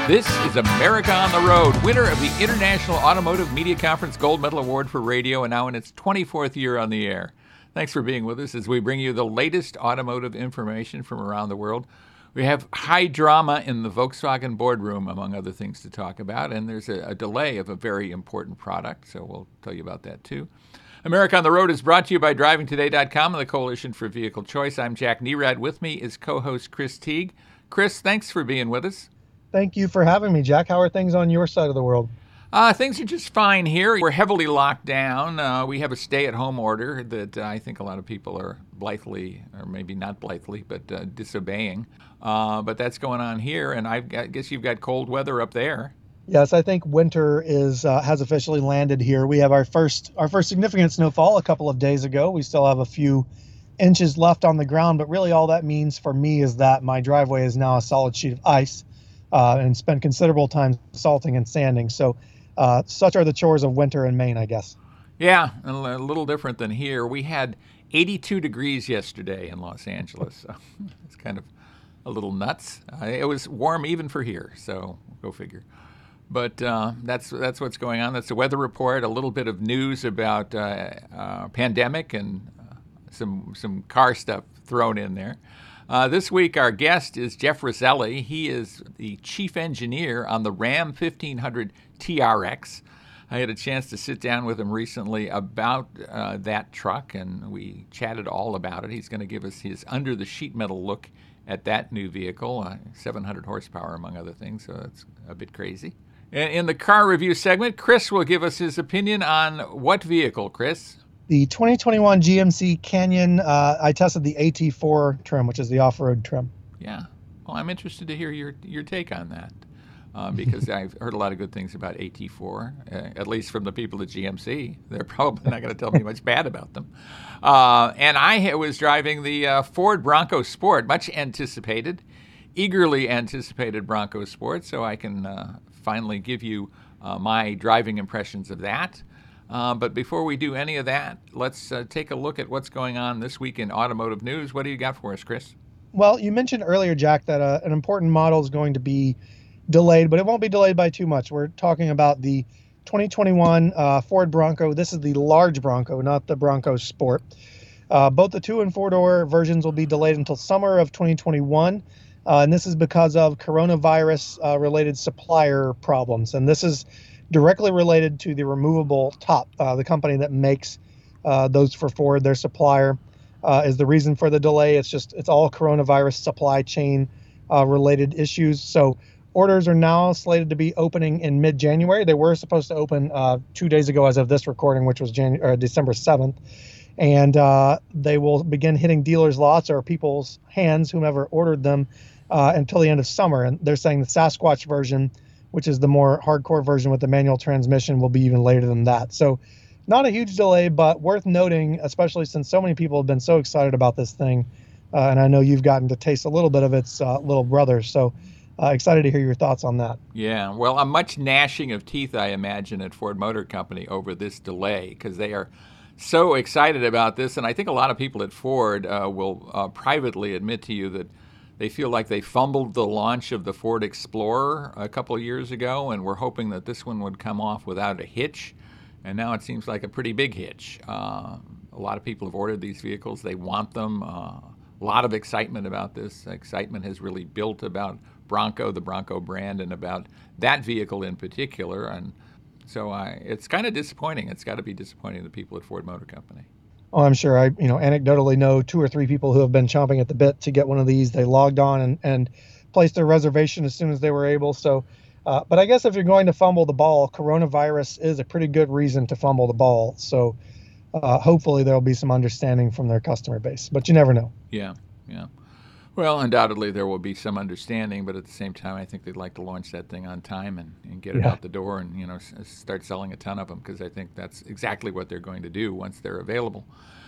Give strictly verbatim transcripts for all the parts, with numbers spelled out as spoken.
This is America on the Road, winner of the International Automotive Media Conference Gold Medal Award for Radio, and now in its twenty-fourth year on the air. Thanks for being with us as we bring you the latest automotive information from around the world. We have high drama in the Volkswagen boardroom, among other things to talk about, and there's a, a delay of a very important product, so we'll tell you about that too. America on the Road is brought to you by driving today dot com and the Coalition for Vehicle Choice. I'm Jack Nerad. With me is co-host Chris Teague. Chris, thanks for being with us. Thank you for having me, Jack. How are things on your side of the world? Uh, things are just fine here. We're heavily locked down. Uh, we have a stay-at-home order that uh, I think a lot of people are blithely, or maybe not blithely, but uh, disobeying. Uh, but that's going on here, and I've got, I guess you've got cold weather up there. Yes, I think winter is uh, has officially landed here. We have our first our first significant snowfall a couple of days ago. We still have a few inches left on the ground, but really all that means for me is that my driveway is now a solid sheet of ice. Uh, and spend considerable time salting and sanding. So uh, such are the chores of winter in Maine, I guess. Yeah, a little different than here. We had eighty-two degrees yesterday in Los Angeles. So it's kind of a little nuts. Uh, it was warm even for here, so go figure. But uh, that's that's what's going on. That's the weather report, a little bit of news about uh, uh, pandemic and uh, some some car stuff thrown in there. Uh, this week, our guest is Jeff Roselli. He is the chief engineer on the Ram fifteen hundred T R X. I had a chance to sit down with him recently about uh, that truck, and we chatted all about it. He's going to give us his under-the-sheet metal look at that new vehicle, uh, seven hundred horsepower, among other things, so it's a bit crazy. In the car review segment, Chris will give us his opinion on what vehicle, Chris? The twenty twenty-one G M C Canyon, uh, I tested the A T four trim, which is the off-road trim. Yeah. Well, I'm interested to hear your your take on that uh, because I've heard a lot of good things about A T four, uh, at least from the people at G M C. They're probably not going to tell me much bad about them. Uh, and I was driving the uh, Ford Bronco Sport, much anticipated, eagerly anticipated Bronco Sport, so I can uh, finally give you uh, my driving impressions of that. Uh, but before we do any of that, let's uh, take a look at what's going on this week in automotive news. What do you got for us, Chris? Well, you mentioned earlier, Jack, that uh, an important model is going to be delayed, but it won't be delayed by too much. We're talking about the twenty twenty-one uh, Ford Bronco. This is the large Bronco, not the Bronco Sport. Uh, both the two and four-door versions will be delayed until summer of twenty twenty-one, uh, and this is because of coronavirus-related uh, supplier problems. And this is directly related to the removable top. Uh, the company that makes uh, those for Ford, their supplier, uh, is the reason for the delay. It's just, it's all coronavirus supply chain uh, related issues. So orders are now slated to be opening in mid-January. They were supposed to open uh, two days ago as of this recording, which was Janu- or December seventh. And uh, they will begin hitting dealers' lots or people's hands, whomever ordered them, uh, until the end of summer. And they're saying the Sasquatch version, which is the more hardcore version with the manual transmission, will be even later than that. So not a huge delay, but worth noting, especially since so many people have been so excited about this thing. Uh, and I know you've gotten to taste a little bit of its uh, little brother. So uh, excited to hear your thoughts on that. Yeah, well, a much gnashing of teeth, I imagine, at Ford Motor Company over this delay, because they are so excited about this. And I think a lot of people at Ford uh, will uh, privately admit to you that they feel like they fumbled the launch of the Ford Explorer a couple of years ago, and we're hoping that this one would come off without a hitch. And now it seems like a pretty big hitch. Uh, a lot of people have ordered these vehicles. They want them. Uh, a lot of excitement about this. Excitement has really built about Bronco, the Bronco brand, and about that vehicle in particular. And so I, it's kind of disappointing. It's got to be disappointing to the people at Ford Motor Company. Oh, I'm sure. I, you know, anecdotally know two or three people who have been chomping at the bit to get one of these. They logged on and, and placed their reservation as soon as they were able. So, uh, but I guess if you're going to fumble the ball, coronavirus is a pretty good reason to fumble the ball. So, uh, hopefully there'll be some understanding from their customer base. But you never know. Yeah, yeah. Well, undoubtedly there will be some understanding, but at the same time, I think they'd like to launch that thing on time and, and get it Yeah. out the door and, you know, s- start selling a ton of them, because I think that's exactly what they're going to do once they're available.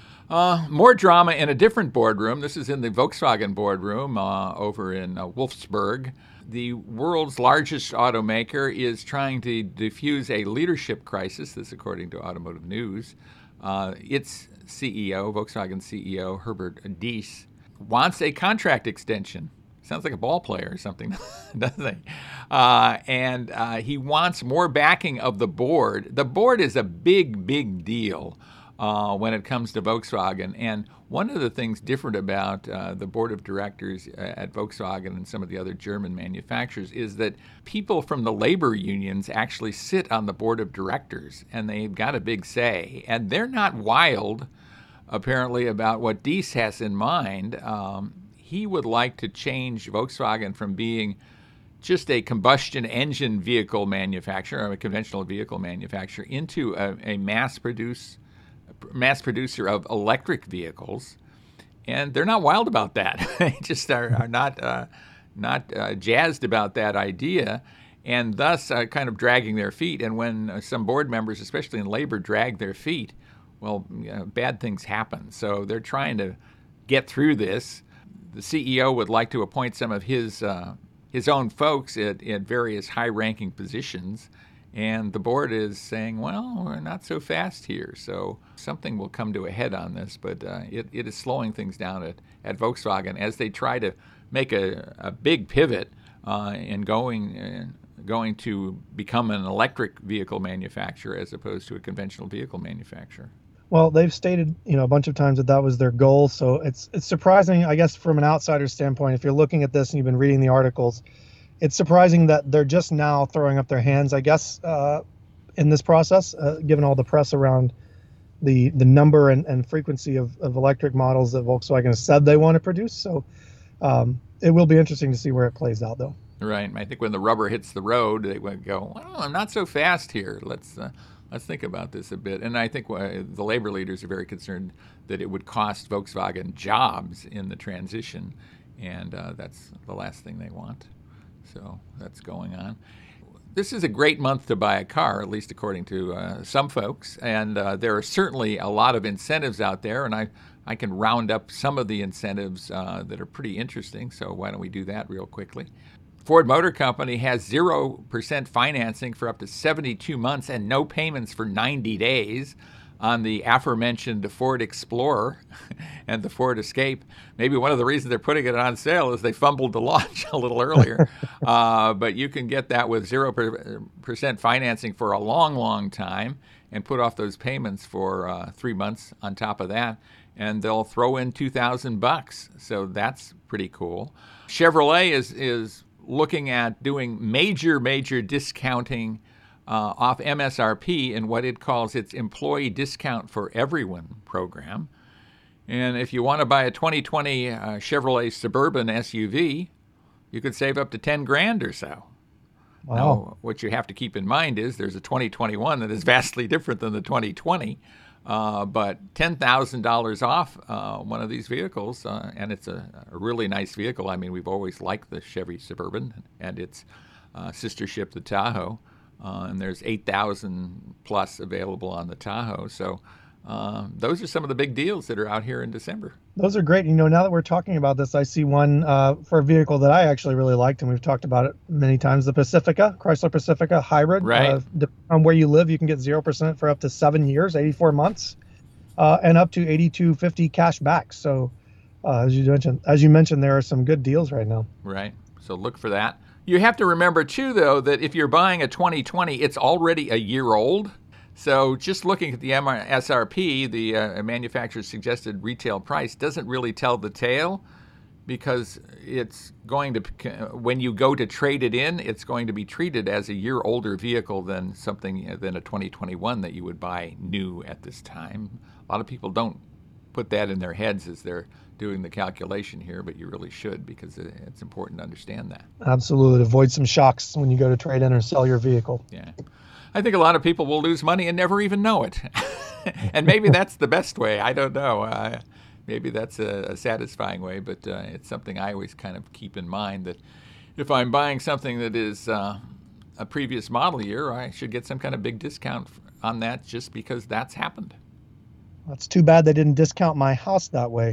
Uh, more drama in a different boardroom. This is in the Volkswagen boardroom uh, over in uh, Wolfsburg. The world's largest automaker is trying to diffuse a leadership crisis, this according to Automotive News. Uh, its C E O, Volkswagen C E O, Herbert Diess, wants a contract extension. sounds like a ball player or something, doesn't he? Uh, and uh, he wants more backing of the board. The board is a big, big deal uh, when it comes to Volkswagen. And one of the things different about uh, the board of directors at Volkswagen and some of the other German manufacturers is that people from the labor unions actually sit on the board of directors, and they've got a big say. And they're not wild, apparently, about what Diess has in mind. Um, he would like to change Volkswagen from being just a combustion engine vehicle manufacturer, or a conventional vehicle manufacturer, into a, a mass produce mass producer of electric vehicles. And they're not wild about that. They just are, are not uh, not uh, jazzed about that idea, and thus uh, kind of dragging their feet. And when uh, some board members, especially in labor, drag their feet, well, you know, bad things happen. So they're trying to get through this. The C E O would like to appoint some of his uh, his own folks at, at various high-ranking positions, and the board is saying, well, we're not so fast here. So something will come to a head on this, but uh, it, it is slowing things down at, at Volkswagen as they try to make a, a big pivot uh, in going uh, going to become an electric vehicle manufacturer as opposed to a conventional vehicle manufacturer. Well, they've stated, you know, a bunch of times that that was their goal. So it's it's surprising, I guess, from an outsider's standpoint, if you're looking at this and you've been reading the articles, it's surprising that they're just now throwing up their hands, I guess, uh, in this process, uh, given all the press around the the number and, and frequency of, of electric models that Volkswagen has said they want to produce. So um, it will be interesting to see where it plays out, though. Right. I think when the rubber hits the road, they would go, well, I'm not so fast here. Let's uh, let's think about this a bit. And I think uh, the labor leaders are very concerned that it would cost Volkswagen jobs in the transition, and uh, that's the last thing they want. So that's going on. This is a great month to buy a car, at least according to uh, some folks, and uh, there are certainly a lot of incentives out there, and I, I can round up some of the incentives uh, that are pretty interesting, so why don't we do that real quickly. Ford Motor Company has zero percent financing for up to seventy-two months and no payments for ninety days on the aforementioned Ford Explorer and the Ford Escape. Maybe one of the reasons they're putting it on sale is they fumbled the launch a little earlier. uh, but you can get that with zero percent financing for a long, long time and put off those payments for uh, three months on top of that. And they'll throw in two thousand bucks. So that's pretty cool. Chevrolet is is looking at doing major, major discounting uh, off M S R P in what it calls its Employee Discount for Everyone program. And if you want to buy a twenty twenty uh, Chevrolet Suburban S U V, you could save up to ten grand or so. Wow. Now, what you have to keep in mind is there's a twenty twenty-one that is vastly different than the twenty twenty. Uh, but ten thousand dollars off uh, one of these vehicles, uh, and it's a, a really nice vehicle. I mean, we've always liked the Chevy Suburban and its uh, sister ship, the Tahoe, uh, and there's eight thousand plus available on the Tahoe. So uh, those are some of the big deals that are out here in December. Those are great. You know, now that we're talking about this, I see one uh, for a vehicle that I actually really liked, and we've talked about it many times, the Pacifica, Chrysler Pacifica Hybrid. Right. Uh, depending on where you live, you can get zero percent for up to seven years, eighty-four months, uh, and up to eighty-two fifty cash back. So uh, as you mentioned, as you mentioned, there are some good deals right now. Right. So look for that. You have to remember, too, though, that if you're buying a twenty twenty, it's already a year old. So just looking at the M S R P, the uh, manufacturer's suggested retail price, doesn't really tell the tale, because it's going to, when you go to trade it in, it's going to be treated as a year older vehicle than something than a twenty twenty-one that you would buy new at this time. A lot of people don't put that in their heads as they're doing the calculation here, but you really should, because it's important to understand that. Absolutely. Avoid some shocks when you go to trade in or sell your vehicle. Yeah. I think a lot of people will lose money and never even know it. And maybe that's the best way. I don't know. Uh, maybe that's a, a satisfying way, but uh, it's something I always kind of keep in mind, that if I'm buying something that is uh, a previous model year, I should get some kind of big discount on that just because that's happened. That's too bad they didn't discount my house that way.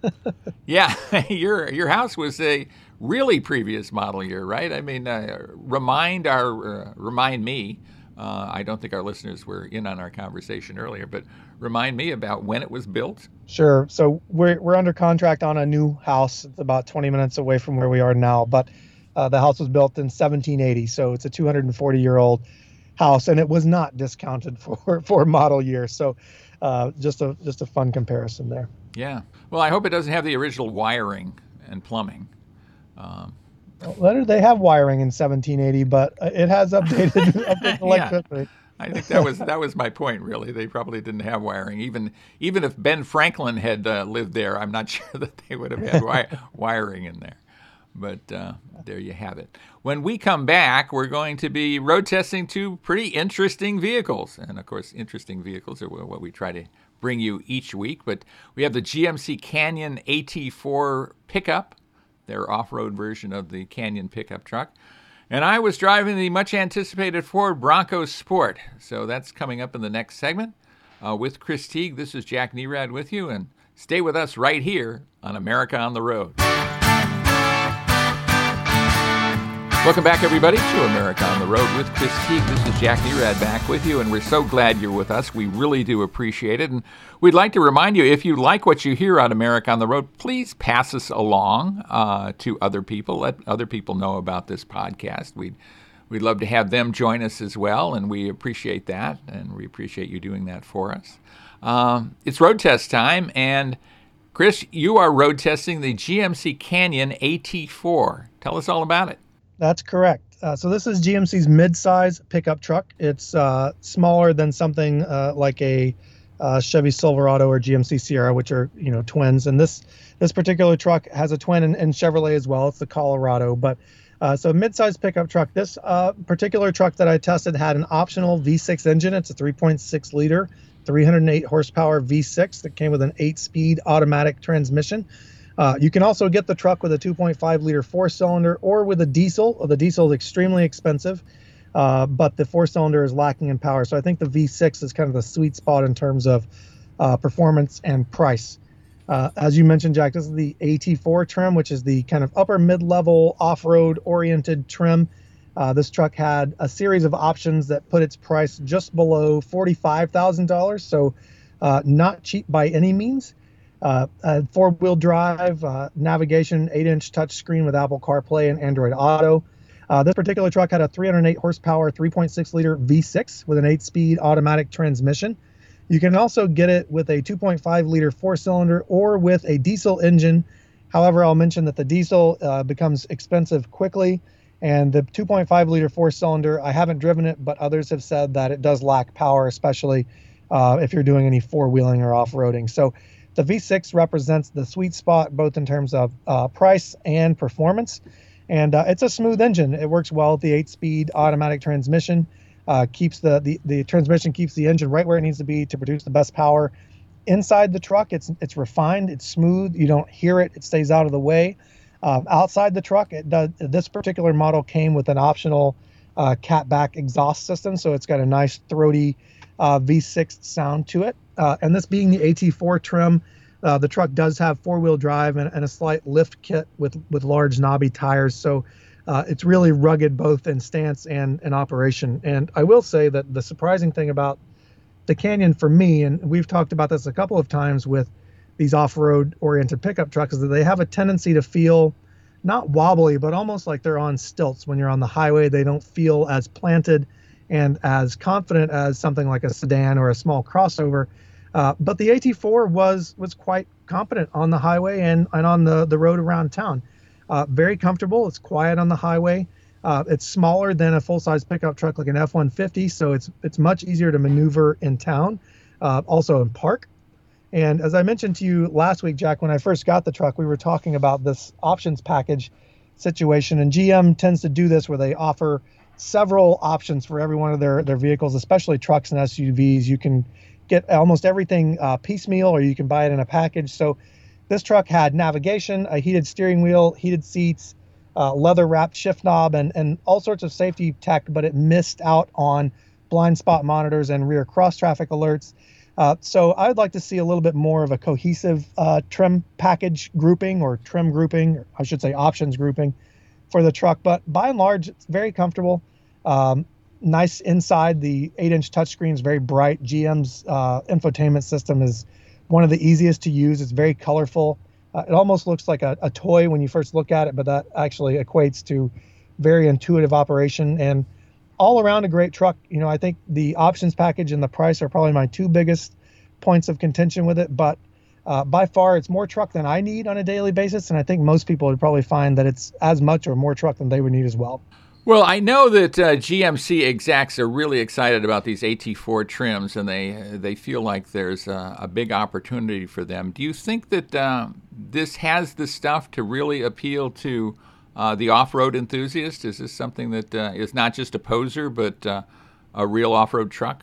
Yeah, your your house was a really previous model year, right? I mean, uh, remind our uh, remind me Uh, I don't think our listeners were in on our conversation earlier, but remind me about when it was built. Sure. So we're we're under contract on a new house. It's about twenty minutes away from where we are now, but uh, the house was built in seventeen eighty, so it's a two hundred forty year old house, and it was not discounted for for model year. So uh, just a just a fun comparison there. Yeah. Well, I hope it doesn't have the original wiring and plumbing. Um, Well, they have wiring in seventeen eighty, but it has updated, updated electricity. Yeah. I think that was that was my point. Really, they probably didn't have wiring. Even even if Ben Franklin had uh, lived there, I'm not sure that they would have had wi- wiring in there. But uh, there you have it. When we come back, we're going to be road testing two pretty interesting vehicles, and of course, interesting vehicles are what we try to bring you each week. But we have the G M C Canyon A T four pickup, their off-road version of the Canyon pickup truck. And I was driving the much-anticipated Ford Bronco Sport. So that's coming up in the next segment. Uh, with Chris Teague, this is Jack Nerad with you, and stay with us right here on America on the Road. Welcome back, everybody, to America on the Road with Chris Teague. This is Jack Nerad back with you, and we're so glad you're with us. We really do appreciate it. And we'd like to remind you, if you like what you hear on America on the Road, please pass us along uh, to other people. Let other people know about this podcast. We'd, we'd love to have them join us as well, and we appreciate that, and we appreciate you doing that for us. Um, it's road test time, and Chris, you are road testing the G M C Canyon A T four. Tell us all about it. That's correct. Uh, so this is G M C's mid-size pickup truck. It's uh, smaller than something uh, like a uh, Chevy Silverado or G M C Sierra, which are, you know, twins. And this this particular truck has a twin in, in Chevrolet as well. It's the Colorado. But uh, so mid-size pickup truck. This uh, particular truck that I tested had an optional V six engine. It's a three point six liter, three hundred eight horsepower V six that came with an eight-speed automatic transmission. Uh, you can also get the truck with a two point five liter four-cylinder or with a diesel. The diesel is extremely expensive, uh, but the four-cylinder is lacking in power. So I think the V six is kind of the sweet spot in terms of uh, performance and price. Uh, as you mentioned, Jack, this is the A T four trim, which is the kind of upper mid-level off-road oriented trim. Uh, this truck had a series of options that put its price just below forty-five thousand dollars, so uh, not cheap by any means. Uh, uh, four-wheel drive, uh, navigation, eight-inch touchscreen with Apple CarPlay and Android Auto. Uh, this particular truck had a three hundred eight horsepower, three point six liter V six with an eight-speed automatic transmission. You can also get it with a two point five liter four-cylinder or with a diesel engine. However, I'll mention that the diesel uh, becomes expensive quickly, and the two point five liter four-cylinder, I haven't driven it, but others have said that it does lack power, especially uh, if you're doing any four-wheeling or off-roading. So the V six represents the sweet spot, both in terms of uh, price and performance. And uh, it's a smooth engine. It works well with the eight-speed automatic transmission. Uh, keeps the, the the transmission keeps the engine right where it needs to be to produce the best power. Inside the truck, it's it's refined, it's smooth. You don't hear it. It stays out of the way. Uh, outside the truck, it does. This particular model came with an optional uh, catback exhaust system, so it's got a nice throaty uh, V six sound to it. Uh, and this being the A T four trim, uh, the truck does have four-wheel drive and, and a slight lift kit with, with large knobby tires. So uh, it's really rugged both in stance and in operation. And I will say that the surprising thing about the Canyon for me, and we've talked about this a couple of times with these off-road oriented pickup trucks, is that they have a tendency to feel not wobbly, but almost like they're on stilts. When you're on the highway, they don't feel as planted and as confident as something like a sedan or a small crossover. Uh, but the A T four was was quite competent on the highway and, and on the, the road around town. Uh, very comfortable. It's quiet on the highway. Uh, it's smaller than a full-size pickup truck like an F one fifty, so it's it's much easier to maneuver in town, uh, also in park. And as I mentioned to you last week, Jack, when I first got the truck, we were talking about this options package situation, and G M tends to do this where they offer several options for every one of their, their vehicles, especially trucks and S U Vs. You can get almost everything uh, piecemeal, or you can buy it in a package. So this truck had navigation, a heated steering wheel, heated seats, uh, leather-wrapped shift knob, and, and all sorts of safety tech, but it missed out on blind spot monitors and rear cross-traffic alerts. Uh, so I'd like to see a little bit more of a cohesive uh, trim package grouping, or trim grouping, or I should say options grouping for the truck. But by and large, it's very comfortable. Um, nice inside. The eight-inch touchscreen is very bright. G M's uh, infotainment system is one of the easiest to use. It's very colorful. Uh, it almost looks like a, a toy when you first look at it, but that actually equates to very intuitive operation and all around a great truck. You know, I think the options package and the price are probably my two biggest points of contention with it, but uh, by far it's more truck than I need on a daily basis, and I think most people would probably find that it's as much or more truck than they would need as well. Well, I know that uh, G M C execs are really excited about these A T four trims, and they they feel like there's a, a big opportunity for them. Do you think that uh, this has the stuff to really appeal to uh, the off-road enthusiast? Is this something that uh, is not just a poser, but uh, a real off-road truck?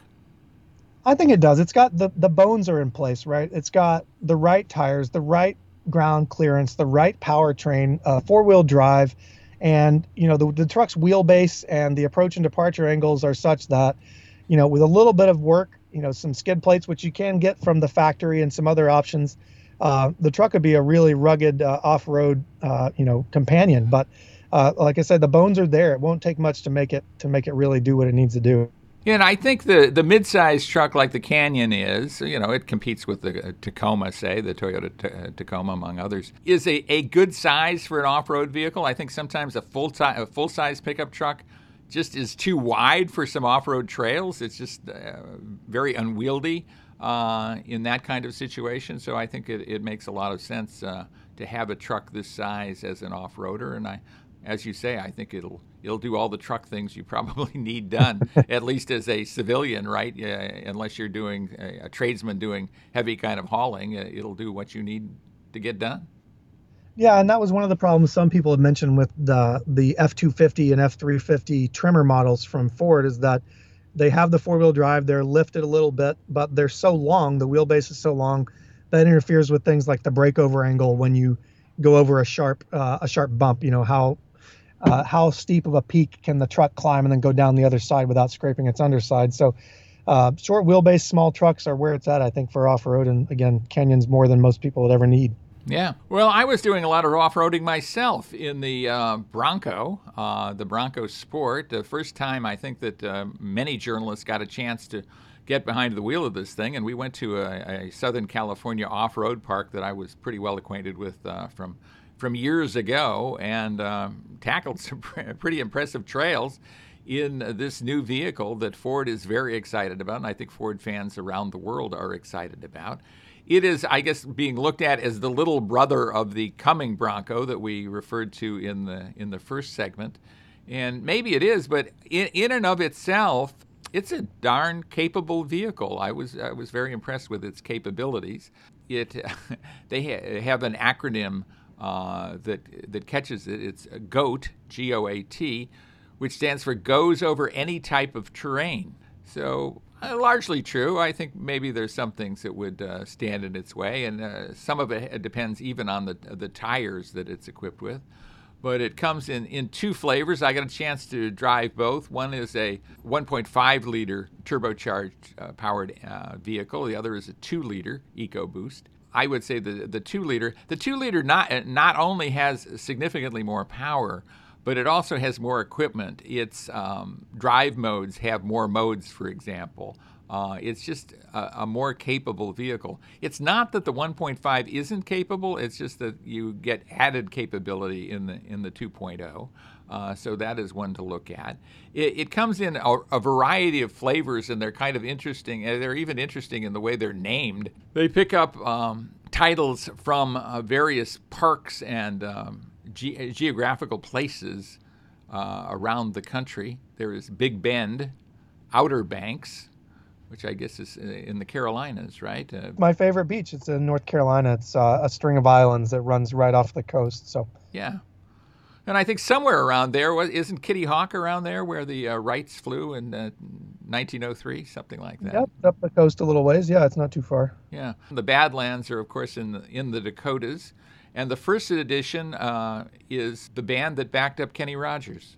I think it does. It's got the, the bones are in place, right? It's got the right tires, the right ground clearance, the right powertrain, uh, four-wheel drive. And, you know, the, the truck's wheelbase and the approach and departure angles are such that, you know, with a little bit of work, you know, some skid plates, which you can get from the factory and some other options, uh, the truck would be a really rugged uh, off-road, uh, you know, companion. But uh, like I said, the bones are there. It won't take much to make it to make it really do what it needs to do. Yeah, and I think the, the mid-sized truck like the Canyon is, you know, it competes with the Tacoma, say, the Toyota T- Tacoma, among others, is a, a good size for an off-road vehicle. I think sometimes a full ti- a full-size pickup truck just is too wide for some off-road trails. It's just uh, very unwieldy uh, in that kind of situation. So I think it, it makes a lot of sense uh, to have a truck this size as an off-roader. And I, as you say, I think it'll It'll do all the truck things you probably need done, at least as a civilian, right? Uh, unless you're doing a, a tradesman doing heavy kind of hauling, uh, it'll do what you need to get done. Yeah, and that was one of the problems some people had mentioned with the the F two fifty and F three fifty trimmer models from Ford is that they have the four-wheel drive, they're lifted a little bit, but they're so long, the wheelbase is so long, that interferes with things like the breakover angle when you go over a sharp uh, a sharp bump. You know, how Uh, how steep of a peak can the truck climb and then go down the other side without scraping its underside. So uh, short wheelbase, small trucks are where it's at, I think, for off-road. And again, Canyon's more than most people would ever need. Yeah. Well, I was doing a lot of off-roading myself in the uh, Bronco, uh, the Bronco Sport. The first time I think that uh, many journalists got a chance to get behind the wheel of this thing. And we went to a, a Southern California off-road park that I was pretty well acquainted with uh, from from years ago, and um, tackled some pretty impressive trails in this new vehicle that Ford is very excited about, and I think Ford fans around the world are excited about. It is, I guess, being looked at as the little brother of the coming Bronco that we referred to in the in the first segment, and maybe it is, but in, in and of itself, it's a darn capable vehicle. I was I was very impressed with its capabilities. It they ha- have an acronym Uh, that that catches it. It's GOAT, G O A T, which stands for Goes Over Any Type of Terrain. So uh, largely true. I think maybe there's some things that would uh, stand in its way, and uh, some of it depends even on the the tires that it's equipped with. But it comes in, in two flavors. I got a chance to drive both. One is a one point five liter turbocharged uh, powered uh, vehicle. The other is a two liter EcoBoost. I would say the the two liter the two liter not not only has significantly more power, but it also has more equipment. Its um, drive modes have more modes, for example. Uh, it's just a, a more capable vehicle. It's not that the one point five isn't capable. It's just that you get added capability in the in the two point oh. Uh, so that is one to look at. It, it comes in a, a variety of flavors, and they're kind of interesting. And they're even interesting in the way they're named. They pick up um, titles from uh, various parks and um, ge- geographical places uh, around the country. There is Big Bend, Outer Banks, which I guess is in the Carolinas, right? Uh, My favorite beach. It's in North Carolina. It's uh, a string of islands that runs right off the coast. So yeah. And I think somewhere around there, isn't Kitty Hawk around there where the uh, Wrights flew in uh, nineteen oh three, something like that? Yep, up the coast a little ways. Yeah, it's not too far. Yeah. The Badlands are, of course, in the, in the Dakotas. And the first edition uh, is the band that backed up Kenny Rogers.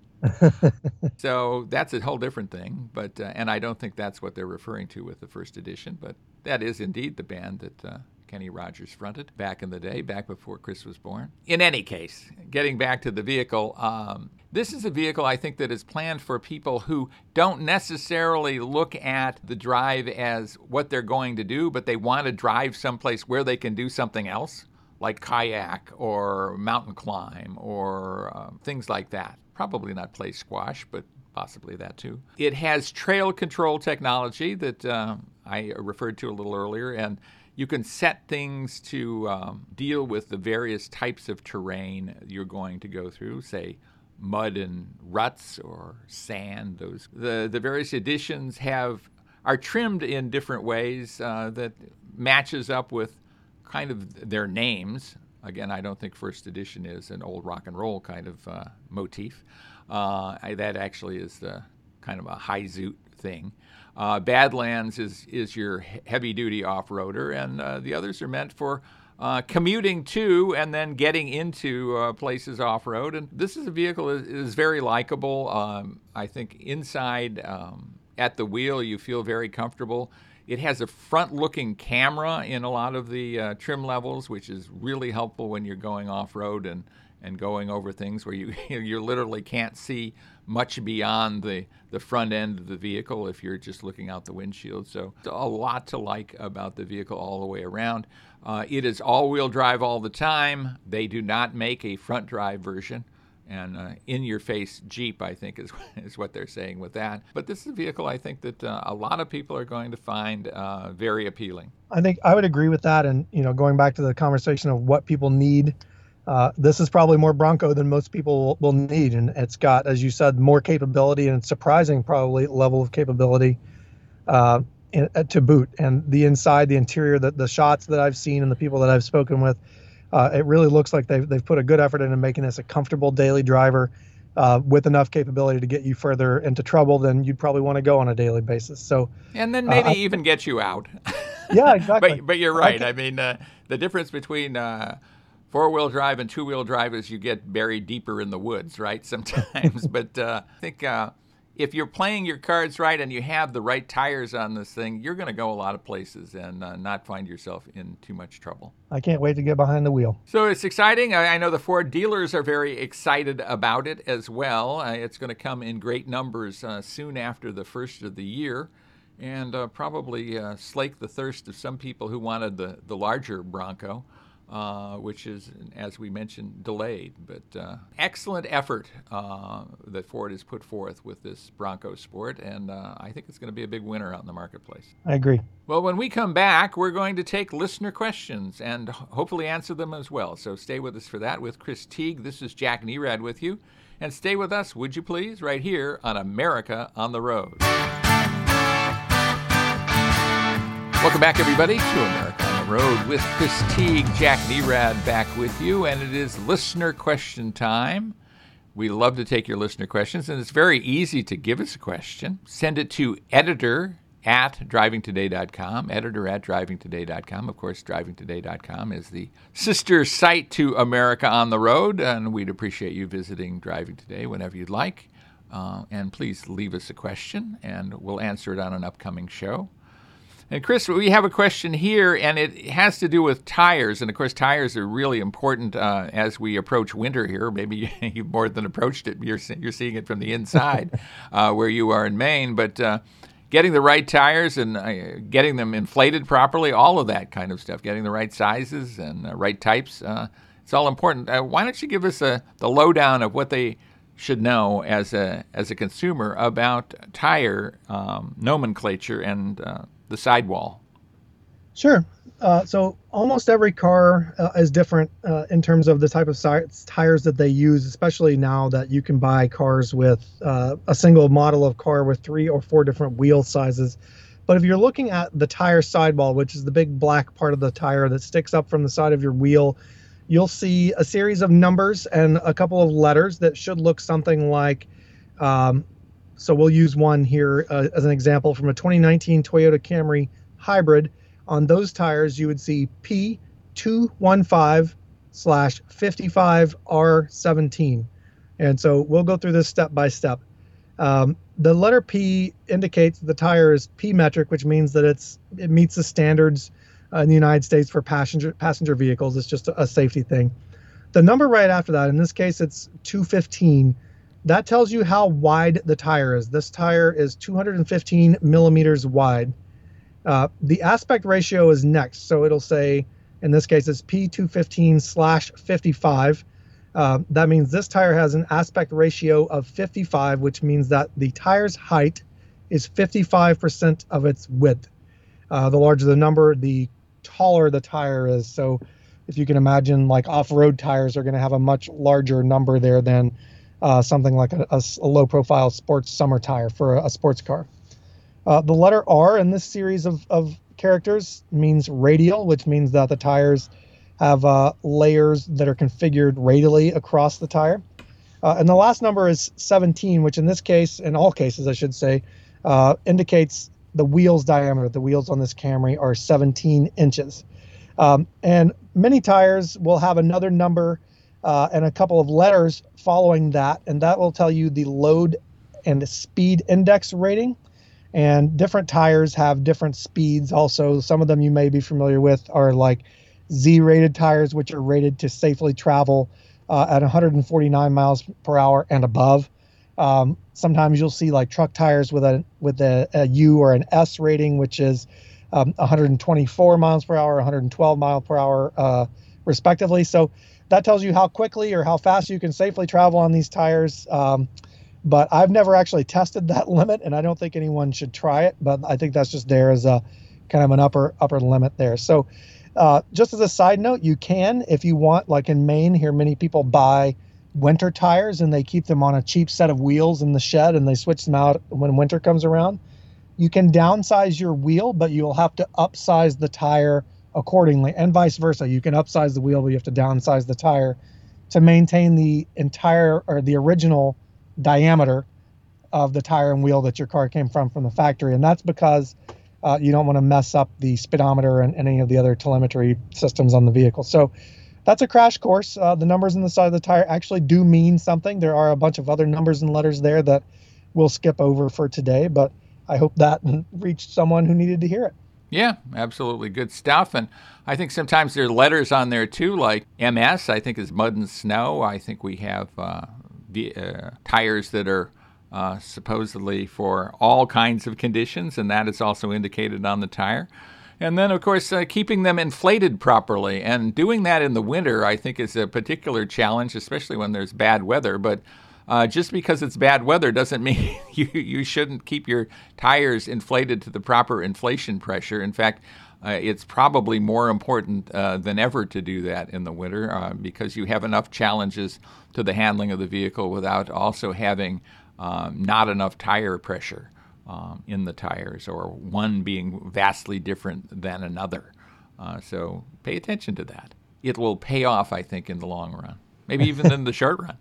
So that's a whole different thing. But uh, and I don't think that's what they're referring to with the first edition. But that is indeed the band that uh, Kenny Rogers fronted back in the day, back before Chris was born. In any case, getting back to the vehicle, um, This is a vehicle I think that is planned for people who don't necessarily look at the drive as what they're going to do, but they want to drive someplace where they can do something else, like kayak or mountain climb or uh, things like that. Probably not play squash, but possibly that too. It has trail control technology that uh, I referred to a little earlier, and you can set things to um, deal with the various types of terrain you're going to go through, say mud and ruts or sand. Those the the various editions have are trimmed in different ways uh, that matches up with kind of their names. Again, I don't think first edition is an old rock and roll kind of uh, motif. Uh, I, that actually is the kind of a high zoot thing. Uh, Badlands is is your heavy-duty off-roader, and uh, the others are meant for uh, commuting to and then getting into uh, places off-road. And this is a vehicle that is very likable. Um, I think inside um, at the wheel you feel very comfortable. It has a front-looking camera in a lot of the uh, trim levels, which is really helpful when you're going off-road and, and going over things where you you literally can't see much beyond the, the front end of the vehicle if you're just looking out the windshield. So a lot to like about the vehicle all the way around. Uh, it is all-wheel drive all the time. They do not make a front-drive version. And uh, in-your-face Jeep, I think, is is what they're saying with that. But this is a vehicle I think that uh, a lot of people are going to find uh, very appealing. I think I would agree with that. And, you know, going back to the conversation of what people need, uh, this is probably more Bronco than most people will need. And it's got, as you said, more capability and surprising probably level of capability uh, in, uh, to boot. And the inside, the interior, the, the shots that I've seen and the people that I've spoken with, Uh, it really looks like they've, they've put a good effort into making this a comfortable daily driver uh, with enough capability to get you further into trouble than you'd probably want to go on a daily basis. So, and then maybe uh, I, even get you out. Yeah, exactly. but, but you're right. I, I mean, uh, the difference between uh, four-wheel drive and two-wheel drive is you get buried deeper in the woods, right, sometimes. But uh, I think uh, if you're playing your cards right and you have the right tires on this thing, you're going to go a lot of places and uh, not find yourself in too much trouble. I can't wait to get behind the wheel. So it's exciting. I, I know the Ford dealers are very excited about it as well. Uh, it's going to come in great numbers uh, soon after the first of the year, and uh, probably uh, slake the thirst of some people who wanted the, the larger Bronco. Uh, which is, as we mentioned, delayed. But uh, excellent effort uh, that Ford has put forth with this Bronco Sport, and uh, I think it's going to be a big winner out in the marketplace. I agree. Well, when we come back, we're going to take listener questions and hopefully answer them as well. So stay with us for that with Chris Teague. This is Jack Nerad with you. And stay with us, would you please, right here on America on the Road. Welcome back, everybody, to America on the Road with Chris Teague. Jack Nerad back with you, and it is listener question time. We love to take your listener questions, and it's very easy to give us a question. Send it to editor at driving today dot com, editor at driving today dot com. Of course, driving today dot com is the sister site to America on the Road, and we'd appreciate you visiting Driving Today whenever you'd like. Uh, and please leave us a question, and we'll answer it on an upcoming show. And Chris, we have a question here, and it has to do with tires. And, of course, tires are really important uh, as we approach winter here. Maybe you've more than approached it. You're, you're seeing it from the inside uh, where you are in Maine. But uh, getting the right tires and uh, getting them inflated properly, all of that kind of stuff, getting the right sizes and uh, right types, uh, it's all important. Uh, why don't you give us a, the lowdown of what they should know as a, as a consumer about tire um, nomenclature and uh the sidewall? Sure. Uh, so almost every car uh, is different uh, in terms of the type of si- tires that they use, especially now that you can buy cars with uh, a single model of car with three or four different wheel sizes. But if you're looking at the tire sidewall, which is the big black part of the tire that sticks up from the side of your wheel, you'll see a series of numbers and a couple of letters that should look something like um, So we'll use one here uh, as an example from a twenty nineteen Toyota Camry Hybrid. On those tires, you would see P two fifteen slash fifty-five R seventeen. And so we'll go through this step by step. Um, the letter P indicates the tire is P metric, which means that it's it meets the standards uh, in the United States for passenger passenger vehicles. It's just a, a safety thing. The number right after that, in this case, it's two fifteen. That tells you how wide the tire is. This tire is two hundred fifteen millimeters wide. Uh, the aspect ratio is next. So it'll say, in this case, it's P two fifteen slash fifty-five. Uh, that means this tire has an aspect ratio of fifty-five, which means that the tire's height is fifty-five percent of its width. Uh, the larger the number, the taller the tire is. So if you can imagine, like off-road tires are going to have a much larger number there than uh, something like a, a, a low-profile sports summer tire for a, a sports car. Uh, the letter R in this series of, of characters means radial, which means that the tires have uh, layers that are configured radially across the tire. Uh, and the last number is seventeen, which in this case, in all cases, I should say, uh, indicates the wheel's diameter. The wheels on this Camry are seventeen inches. Um, and many tires will have another number uh, and a couple of letters following that, and that will tell you the load and speed index rating. And different tires have different speeds also. Some of them you may be familiar with are like Z-rated tires, which are rated to safely travel uh, at one hundred forty-nine miles per hour and above. Um, sometimes you'll see like truck tires with a with a, a U or an S rating, which is um, one hundred twenty-four miles per hour, one hundred twelve miles per hour, uh, respectively. So that tells you how quickly or how fast you can safely travel on these tires. Um, but I've never actually tested that limit, and I don't think anyone should try it. But I think that's just there as a kind of an upper upper limit there. So uh, just as a side note, you can, if you want, like in Maine here, many people buy winter tires and they keep them on a cheap set of wheels in the shed and they switch them out when winter comes around. You can downsize your wheel, but you'll have to upsize the tire accordingly, and vice versa. You can upsize the wheel, but you have to downsize the tire to maintain the entire or the original diameter of the tire and wheel that your car came from from the factory. And that's because uh, you don't want to mess up the speedometer and any of the other telemetry systems on the vehicle. So that's a crash course. Uh, the numbers on the side of the tire actually do mean something. There are a bunch of other numbers and letters there that we'll skip over for today, but I hope that reached someone who needed to hear it. Yeah, absolutely. Good stuff. And I think sometimes there are letters on there too, like M S, I think is mud and snow. I think we have uh, the, uh, tires that are uh, supposedly for all kinds of conditions, and that is also indicated on the tire. And then, of course, uh, keeping them inflated properly. And doing that in the winter, I think, is a particular challenge, especially when there's bad weather. But uh, just because it's bad weather doesn't mean you, you shouldn't keep your tires inflated to the proper inflation pressure. In fact, uh, it's probably more important uh, than ever to do that in the winter uh, because you have enough challenges to the handling of the vehicle without also having um, not enough tire pressure um, in the tires, or one being vastly different than another. Uh, so pay attention to that. It will pay off, I think, in the long run, maybe even in the short run.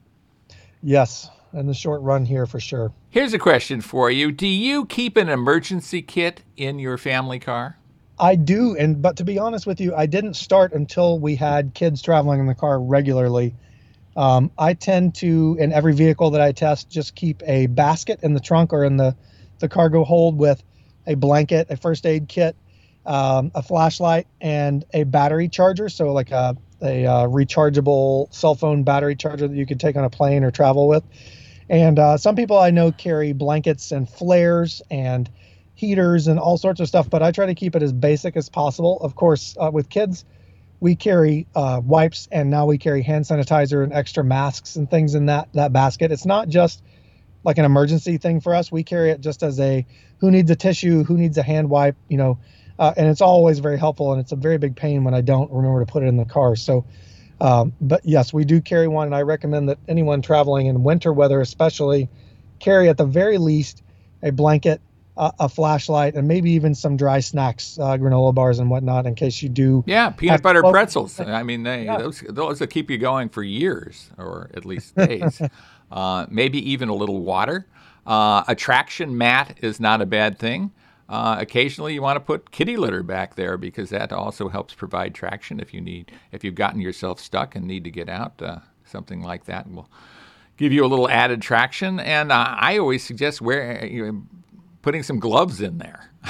Yes, in the short run here for sure. Here's a question for you. Do you keep an emergency kit in your family car? I do, and but to be honest with you, I didn't start until we had kids traveling in the car regularly. Um, I tend to, in every vehicle that I test, just keep a basket in the trunk or in the, the cargo hold with a blanket, a first aid kit, um, a flashlight, and a battery charger. So like a, a uh, rechargeable cell phone battery charger that you could take on a plane or travel with. And uh, some people I know carry blankets and flares and heaters and all sorts of stuff, but I try to keep it as basic as possible. Of course, uh, with kids, we carry uh, wipes, and now we carry hand sanitizer and extra masks and things in that, that basket. It's not just like an emergency thing for us. We carry it just as a, who needs a tissue, who needs a hand wipe, you know, uh, and it's always very helpful, and it's a very big pain when I don't remember to put it in the car. So, um, but yes, we do carry one, and I recommend that anyone traveling in winter weather especially carry at the very least a blanket, Uh, a flashlight, and maybe even some dry snacks, uh, granola bars and whatnot, in case you do. Yeah, peanut butter flow. pretzels. I mean, they, yeah. those those will keep you going for years, or at least days. uh, maybe even a little water. Uh, a traction mat is not a bad thing. Uh, occasionally, you want to put kitty litter back there because that also helps provide traction if you need if you've gotten yourself stuck and need to get out. Uh, something like that will give you a little added traction. And uh, I always suggest wear. You know, putting some gloves in there.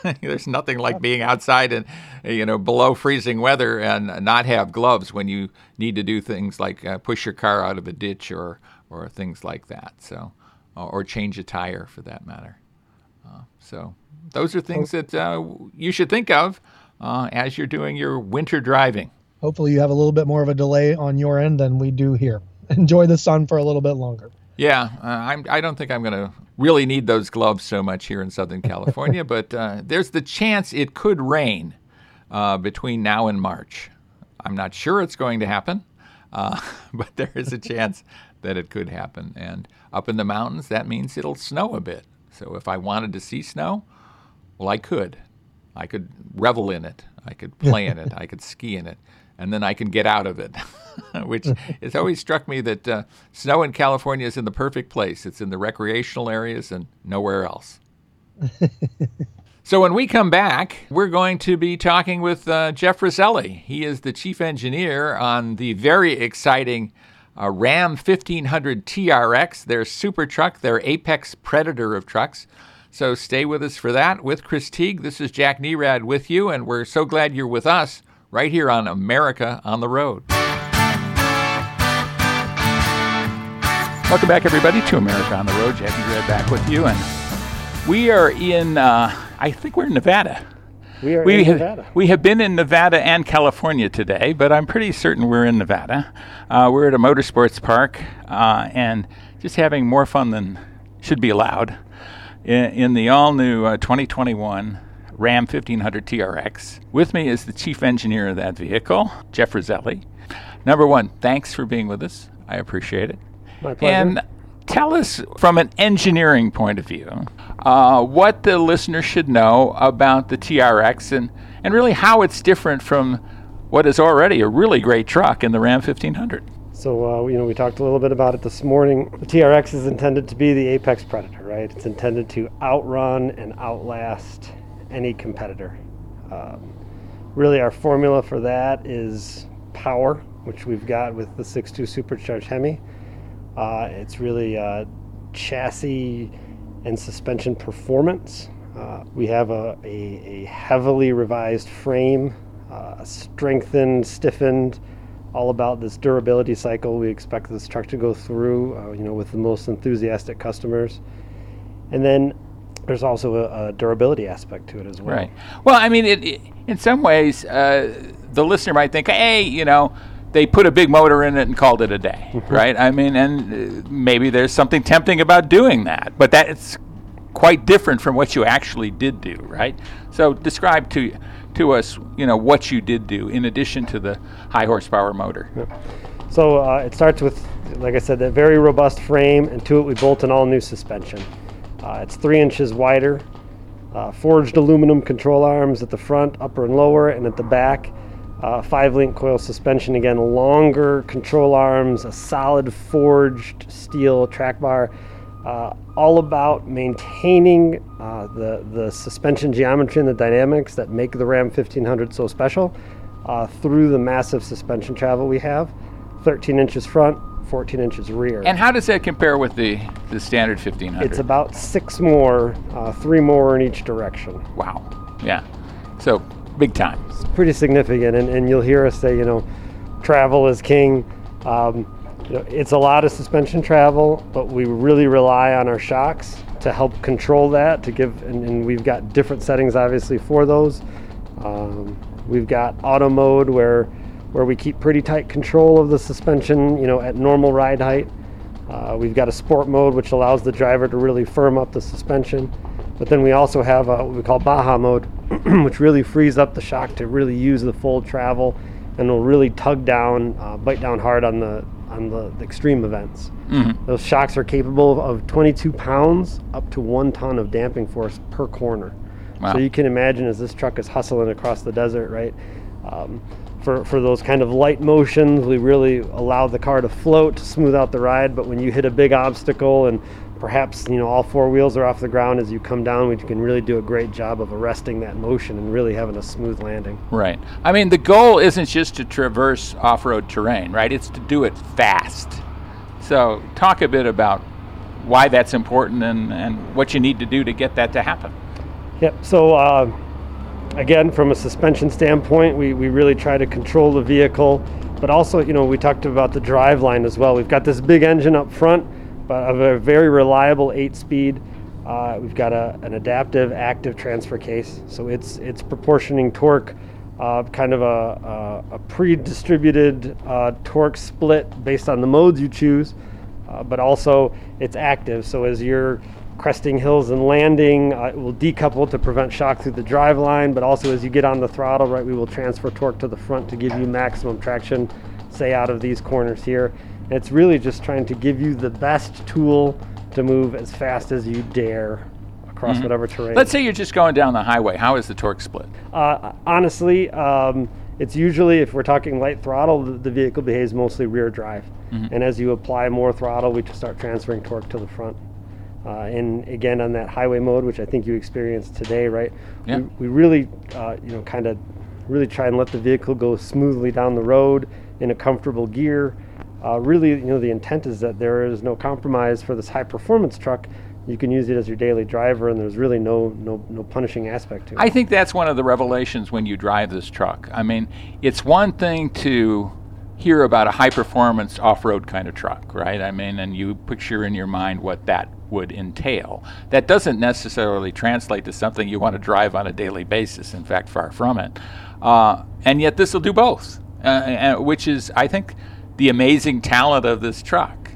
There's nothing like being outside and, you know, below freezing weather and not have gloves when you need to do things like uh, push your car out of a ditch or, or things like that. So, or change a tire for that matter. Uh, so those are things that uh, you should think of uh, as you're doing your winter driving. Hopefully you have a little bit more of a delay on your end than we do here. Enjoy the sun for a little bit longer. Yeah, uh, I'm, I don't think I'm going to really need those gloves so much here in Southern California, but uh, there's the chance it could rain uh, between now and March. I'm not sure it's going to happen, uh, but there is a chance that it could happen. And up in the mountains, that means it'll snow a bit. So if I wanted to see snow, well, I could. I could revel in it. I could play in it. I could ski in it. And then I can get out of it, which it's always struck me that uh, snow in California is in the perfect place. It's in the recreational areas and nowhere else. So when we come back, we're going to be talking with uh, Jeff Roselli. He is the chief engineer on the very exciting uh, Ram fifteen hundred T R X, their super truck, their apex predator of trucks. So stay with us for that. With Chris Teague, this is Jack Nerad with you, and we're so glad you're with us right here on America on the Road. Welcome back, everybody, to America on the Road. Jack Nerad back with you, and we are in, uh, I think we're in Nevada. We are we in have, Nevada. We have been in Nevada and California today, but I'm pretty certain we're in Nevada. Uh, we're at a motorsports park uh, and just having more fun than should be allowed in, in the all-new uh, twenty twenty-one Ram fifteen hundred T R X. With me is the chief engineer of that vehicle, Jeff Roselli. Number one, thanks for being with us. I appreciate it. My pleasure. And tell us, from an engineering point of view, uh, what the listener should know about the T R X and, and really how it's different from what is already a really great truck in the Ram fifteen hundred. So, uh, you know, we talked a little bit about it this morning. The T R X is intended to be the apex predator, right? It's intended to outrun and outlast any competitor. Um, really, our formula for that is power, which we've got with the six point two supercharged Hemi. Uh, it's really uh, chassis and suspension performance. Uh, we have a, a, a heavily revised frame, uh, strengthened, stiffened, all about this durability cycle we expect this truck to go through, uh, you know, with the most enthusiastic customers. And then there's also a, a durability aspect to it as well. Right. Well, I mean, it, it, in some ways, uh, the listener might think, hey, you know, they put a big motor in it and called it a day, mm-hmm. right? I mean, and uh, maybe there's something tempting about doing that, but that's quite different from what you actually did do, right? So describe to to us, you know, what you did do in addition to the high horsepower motor. Yeah. So uh, it starts with, like I said, that very robust frame, and to it we bolt an all-new suspension. Uh, it's three inches wider, uh, forged aluminum control arms at the front, upper and lower, and at the back, uh, five-link coil suspension. Again, longer control arms, a solid forged steel track bar, uh, all about maintaining uh, the, the suspension geometry and the dynamics that make the Ram fifteen hundred so special uh, through the massive suspension travel we have, thirteen inches front, fourteen inches rear. And how does that compare with the, the standard fifteen hundred? It's about six more, uh, three more in each direction. Wow. Yeah. So big time. It's pretty significant, and, and you'll hear us say, you know, travel is king. Um, you know, it's a lot of suspension travel, but we really rely on our shocks to help control that, to give, and, and we've got different settings obviously for those. Um, we've got auto mode where where we keep pretty tight control of the suspension, you know, at normal ride height. Uh, we've got a sport mode, which allows the driver to really firm up the suspension. But then we also have a, what we call Baja mode, which really frees up the shock to really use the full travel, and will really tug down, uh, bite down hard on the on the, the extreme events. Mm-hmm. Those shocks are capable of twenty-two pounds up to one ton of damping force per corner. Wow. So you can imagine as this truck is hustling across the desert, right? Um, For, for those kind of light motions, we really allow the car to float to smooth out the ride. But when you hit a big obstacle and perhaps, you know, all four wheels are off the ground as you come down, we can really do a great job of arresting that motion and really having a smooth landing. Right. I mean, the goal isn't just to traverse off-road terrain, right? It's to do it fast. So talk a bit about why that's important and, and what you need to do to get that to happen. Yep. So uh, again, from a suspension standpoint, we, we really try to control the vehicle, but also, you know, we talked about the drive line as well. We've got this big engine up front, but of a very reliable eight-speed. Uh, we've got a, an adaptive active transfer case, so it's it's proportioning torque, uh, kind of a, a, a pre-distributed uh, torque split based on the modes you choose, uh, but also it's active. So as you're cresting hills and landing, uh, it will decouple to prevent shock through the drive line, but also as you get on the throttle, right, we will transfer torque to the front to give you maximum traction, say out of these corners here. And it's really just trying to give you the best tool to move as fast as you dare across mm-hmm. whatever terrain. Let's say you're just going down the highway. How is the torque split? Uh, honestly, um, it's usually, if we're talking light throttle, the, the vehicle behaves mostly rear drive. Mm-hmm. And as you apply more throttle, we just start transferring torque to the front. Uh, and again, on that highway mode, which I think you experienced today, right? Yeah. We, we really, uh, you know, kind of really try and let the vehicle go smoothly down the road in a comfortable gear. Uh, really, you know, the intent is that there is no compromise for this high-performance truck. You can use it as your daily driver, and there's really no no no punishing aspect to it. I think that's one of the revelations when you drive this truck. I mean, it's one thing to hear about a high-performance off-road kind of truck, right? I mean, and you picture in your mind what that would entail. That doesn't necessarily translate to something you want to drive on a daily basis. In fact, far from it. Uh, and yet this will do both, uh, uh, which is, I think, the amazing talent of this truck.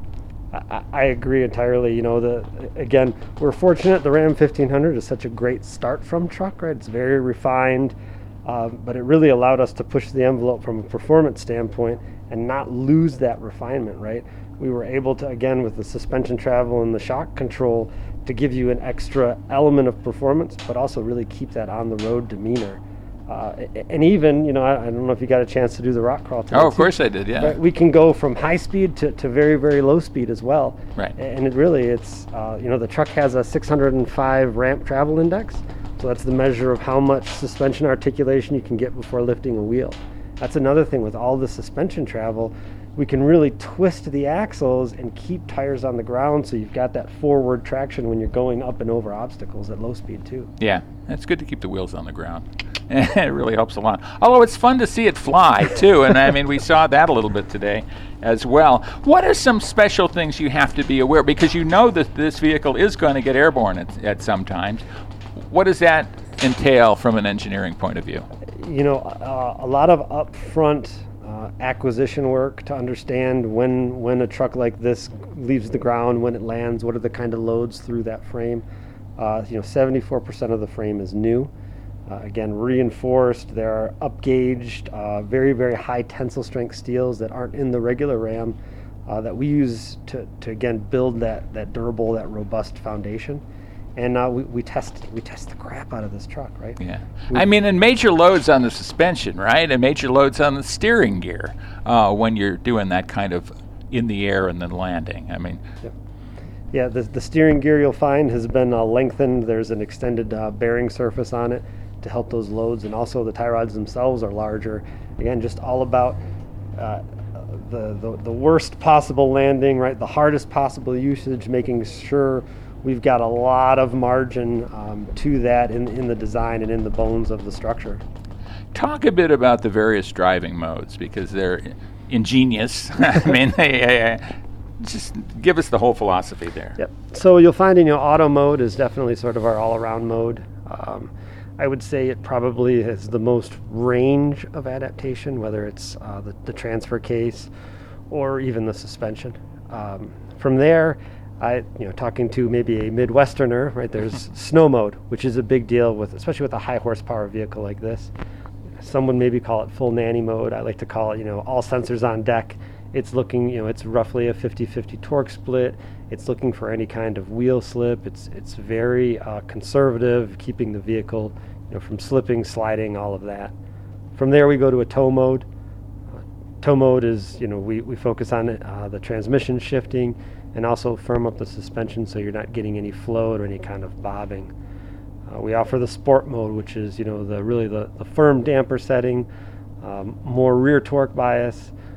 I, I agree entirely. You know, the again, we're fortunate the Ram fifteen hundred is such a great start from truck, right? It's very refined, uh, but it really allowed us to push the envelope from a performance standpoint and not lose that refinement, right? We were able to, again, with the suspension travel and the shock control, to give you an extra element of performance, but also really keep that on the road demeanor. Uh, and even, you know, I, I don't know if you got a chance to do the rock crawl today. Oh, of course I did, yeah. But we can go from high speed to, to very, very low speed as well. Right. And it really, it's, uh, you know, the truck has a six hundred five ramp travel index. So that's the measure of how much suspension articulation you can get before lifting a wheel. That's another thing with all the suspension travel. We can really twist the axles and keep tires on the ground, so you've got that forward traction when you're going up and over obstacles at low speed too. Yeah, it's good to keep the wheels on the ground. It really helps a lot. Although it's fun to see it fly too, and I mean we saw that a little bit today as well. What are some special things you have to be aware, because you know that this vehicle is going to get airborne at, at some times. What does that entail from an engineering point of view? You know, uh, a lot of upfront Uh, acquisition work to understand when when a truck like this leaves the ground, when it lands, what are the kind of loads through that frame. Uh, you know, seventy-four percent of the frame is new. Uh, again, reinforced. There are up-gauged, uh, very, very high tensile strength steels that aren't in the regular Ram uh, that we use to, to, again, build that, that durable, that robust foundation. And uh, we, we test we test the crap out of this truck, right? Yeah. We, I mean, and major loads on the suspension, right? And major loads on the steering gear uh, when you're doing that kind of in the air and then landing. I mean. Yeah, yeah the, the steering gear you'll find has been uh, lengthened. There's an extended uh, bearing surface on it to help those loads. And also the tie rods themselves are larger. Again, just all about uh, the, the, the worst possible landing, right? The hardest possible usage, making sure we've got a lot of margin um, to that in, in the design and in the bones of the structure. Talk a bit about the various driving modes, because they're ingenious. I mean, they, uh, just give us the whole philosophy there. Yep. So you'll find in your auto mode is definitely sort of our all-around mode. Um, I would say it probably has the most range of adaptation, whether it's uh, the, the transfer case or even the suspension. Um, from there, I, you know, talking to maybe a Midwesterner, right, there's snow mode, which is a big deal with, especially with a high horsepower vehicle like this. Some would maybe call it full nanny mode. I like to call it, you know, all sensors on deck. It's looking, you know, it's roughly a fifty-fifty torque split. It's looking for any kind of wheel slip. It's it's very uh, conservative, keeping the vehicle, you know, from slipping, sliding, all of that. From there, we go to a tow mode. Uh, tow mode is, you know, we, we focus on it, uh, the transmission shifting, and also firm up the suspension so you're not getting any float or any kind of bobbing. Uh, we offer the sport mode, which is, you know, the really the, the firm damper setting, um, more rear torque bias,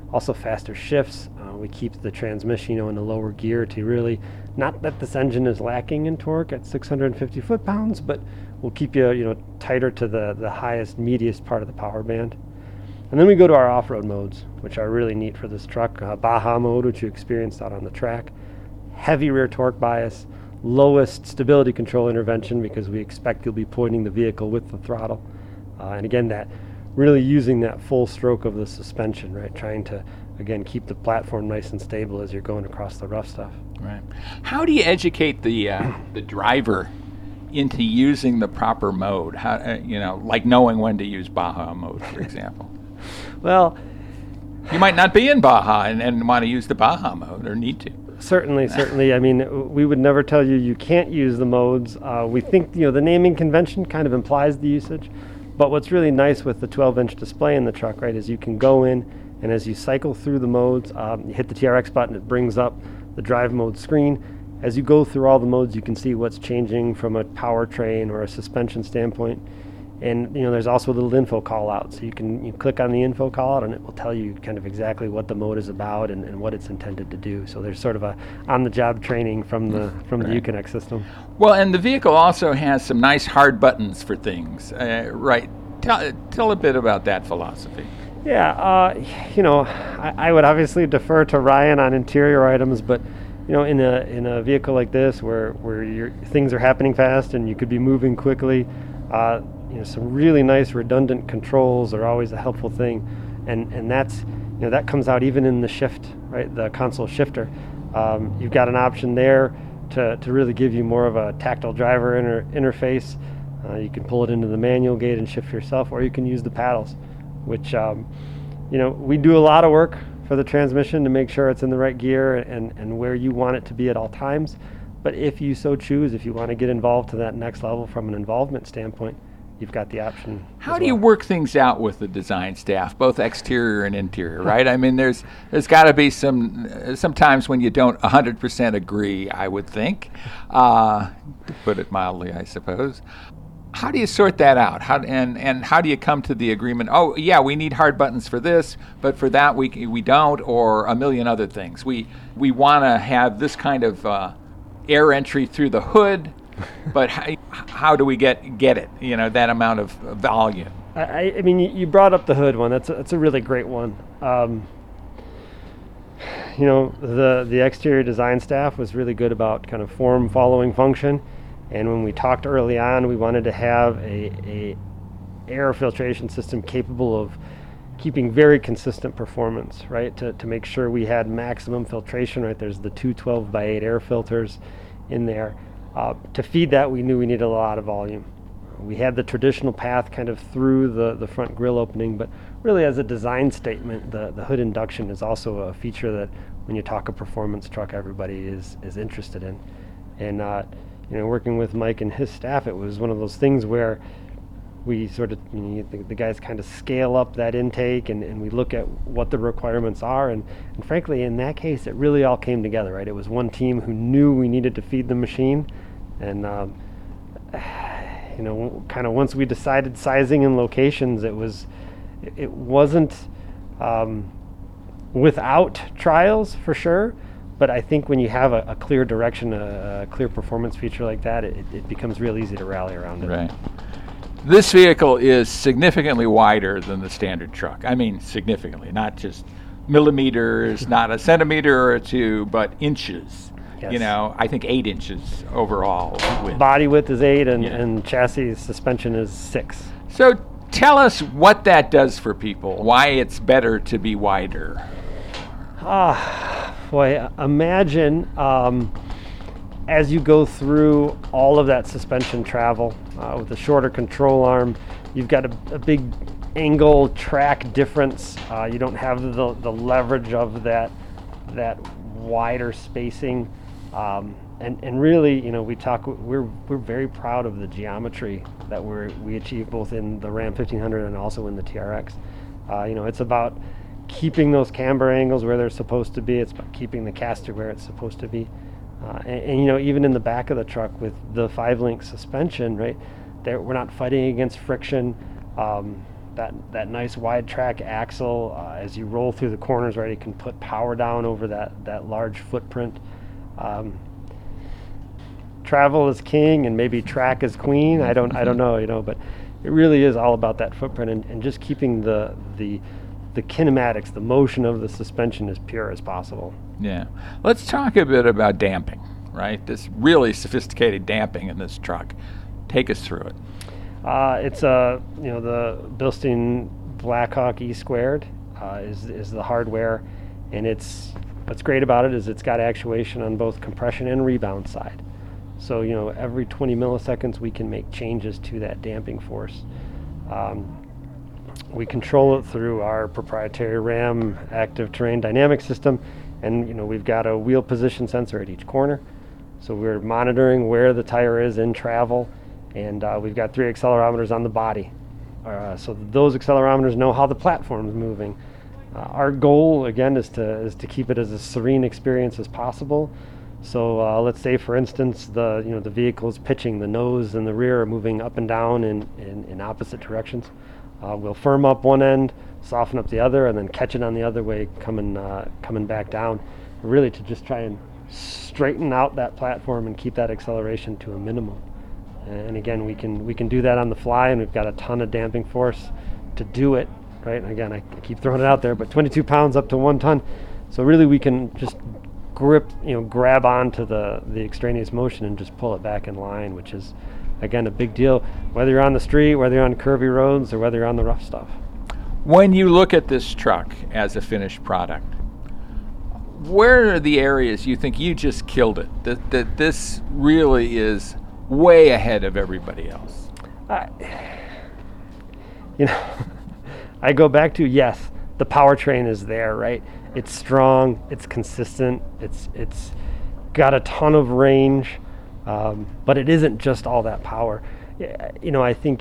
Also faster shifts. Uh, we keep the transmission, you know, in the lower gear to really, not that this engine is lacking in torque at six hundred fifty foot-pounds, but we'll keep you, you know, tighter to the, the highest, meatiest part of the power band. And then we go to our off-road modes, which are really neat for this truck. Uh, Baja mode, which you experienced out on the track. Heavy rear torque bias, lowest stability control intervention because we expect you'll be pointing the vehicle with the throttle. Uh, and again, that really using that full stroke of the suspension, right? Trying to, again, keep the platform nice and stable as you're going across the rough stuff. Right. How do you educate the uh, the driver into using the proper mode? How, uh, you know, like knowing when to use Baja mode, for example? Well, you might not be in Baja and, and want to use the Baja mode or need to. Certainly, certainly. I mean, we would never tell you you can't use the modes. Uh, we think, you know, the naming convention kind of implies the usage. But what's really nice with the twelve inch display in the truck, right, is you can go in and as you cycle through the modes, um, you hit the T R X button, it brings up the drive mode screen. As you go through all the modes, you can see what's changing from a powertrain or a suspension standpoint. And, you know, there's also a little info call out. So you can you click on the info call out and it will tell you kind of exactly what the mode is about and, and what it's intended to do. So there's sort of a on-the-job training from the from right. the Uconnect system. Well, and the vehicle also has some nice hard buttons for things, uh, right? Tell, tell a bit about that philosophy. Yeah, uh, you know, I, I would obviously defer to Ryan on interior items, but you know, in a in a vehicle like this where where your things are happening fast and you could be moving quickly, uh, you know, some really nice redundant controls are always a helpful thing, and and that's you know that comes out even in the shift, right? The console shifter. Um, you've got an option there to to really give you more of a tactile driver inter- interface. Uh, you can pull it into the manual gate and shift yourself, or you can use the paddles, which um, you know we do a lot of work for the transmission to make sure it's in the right gear and and where you want it to be at all times. But if you so choose, if you want to get involved to that next level from an involvement standpoint, you've got the option. How do well. you work things out with the design staff, both exterior and interior, right? I mean, there's there's got to be some uh, sometimes when you don't one hundred percent agree, I would think, uh, to put it mildly, I suppose. How do you sort that out? How and and how do you come to the agreement? Oh, yeah, we need hard buttons for this, but for that we we don't, or a million other things. We we want to have this kind of uh, air entry through the hood. But how, how do we get get it? You know, that amount of volume. I, I mean, you brought up the hood one. That's a, that's a really great one. Um, you know, the the exterior design staff was really good about kind of form following function, and when we talked early on, we wanted to have a, a air filtration system capable of keeping very consistent performance, right? To to make sure we had maximum filtration, right? There's the two twelve by eight air filters in there. Uh, to feed that, we knew we needed a lot of volume. We had the traditional path kind of through the, the front grille opening, but really as a design statement, the, the hood induction is also a feature that when you talk a performance truck, everybody is, is interested in. And uh, you know, working with Mike and his staff, it was one of those things where we sort of, you know, the, the guys kind of scale up that intake and, and we look at what the requirements are. And, and frankly, in that case, it really all came together, right? It was one team who knew we needed to feed the machine. And, um, you know, kind of once we decided sizing and locations, it was, it, it wasn't um, without trials for sure. But I think when you have a, a clear direction, a, a clear performance feature like that, it, it becomes real easy to rally around it. Right. This vehicle is significantly wider than the standard truck. I mean, significantly, not just millimeters, not a centimeter or two, but inches. Yes. You know, I think eight inches overall width. Body width is eight, and, yeah. and chassis suspension is six. So tell us what that does for people, why it's better to be wider. Ah, boy, imagine um, as you go through all of that suspension travel uh, with a shorter control arm, you've got a, a big angle track difference. Uh, you don't have the, the leverage of that that wider spacing. Um, and, and really, you know, we talk, we're we're very proud of the geometry that we we achieve both in the Ram fifteen hundred and also in the T R X. Uh, you know, it's about keeping those camber angles where they're supposed to be. It's about keeping the caster where it's supposed to be. Uh, and, and, you know, even in the back of the truck with the five-link suspension, right, there, we're not fighting against friction. Um, that that nice wide track axle. Uh, as you roll through the corners, right, it can put power down over that that large footprint. Um, travel is king, and maybe track is queen. I don't I don't know, you know, but it really is all about that footprint and, and just keeping the the the kinematics, the motion of the suspension as pure as possible. Yeah. Let's talk a bit about damping, right? This really sophisticated damping in this truck. Take us through it. Uh, it's a, you know, the Bilstein Blackhawk E squared uh, is is the hardware, and it's what's great about it is it's got actuation on both compression and rebound side. So, you know, every twenty milliseconds we can make changes to that damping force. Um, we control it through our proprietary RAM active terrain dynamic system, and, you know, we've got a wheel position sensor at each corner. So we're monitoring where the tire is in travel, and uh, we've got three accelerometers on the body. Uh, so those accelerometers know how the platform is moving. Uh, our goal, again, is to is to keep it as a serene experience as possible. So uh, let's say, for instance, the you know the vehicle is pitching, the nose and the rear are moving up and down in, in, in opposite directions. Uh, we'll firm up one end, soften up the other, and then catch it on the other way coming uh, coming back down, really to just try and straighten out that platform and keep that acceleration to a minimum. And again, we can we can do that on the fly, and we've got a ton of damping force to do it, right? And again, I keep throwing it out there, but twenty-two pounds up to one ton. So really we can just grip, you know, grab onto the, the extraneous motion and just pull it back in line, which is, again, a big deal, whether you're on the street, whether you're on curvy roads, or whether you're on the rough stuff. When you look at this truck as a finished product, where are the areas you think you just killed it, that, that this really is way ahead of everybody else? I, you know, I go back to, yes, the powertrain is there, right? It's strong, it's consistent, it's it's got a ton of range, um, but it isn't just all that power. You know, I think